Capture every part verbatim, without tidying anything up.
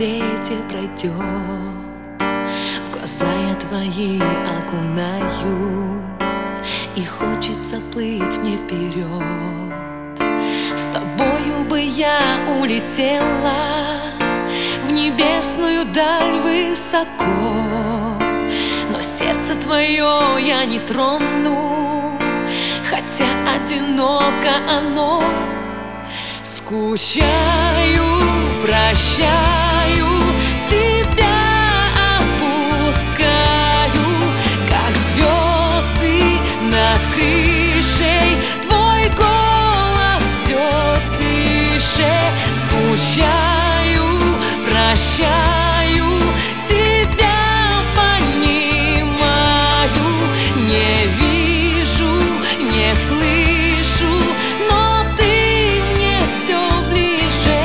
свете пройдет. В глаза я твои окунаюсь, и хочется плыть мне вперед. С тобою бы я улетела в небесную даль высоко, но сердце твое я не трону, хотя одиноко оно. Скучаю, прощаю, тебя отпускаю, как звезды над крышей, твой голос все тише. Скучаю, прощаю, тебя понимаю, не вижу, не слышу, но ты мне все ближе.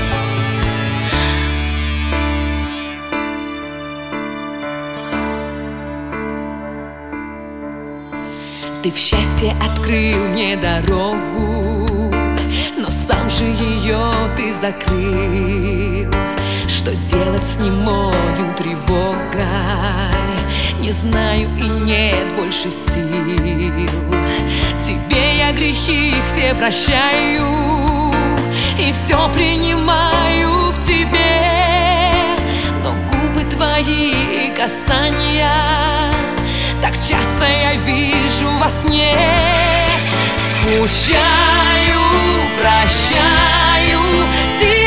Ты в счастье открыл мне дорогу, но сам же ее ты закрыл. Что делать с немою тревогой, не знаю и нет больше сил. Тебе я грехи все прощаю и все принимаю в тебе, но губы твои и касания так часто я вижу во сне. Скучаю, прощаю тебя.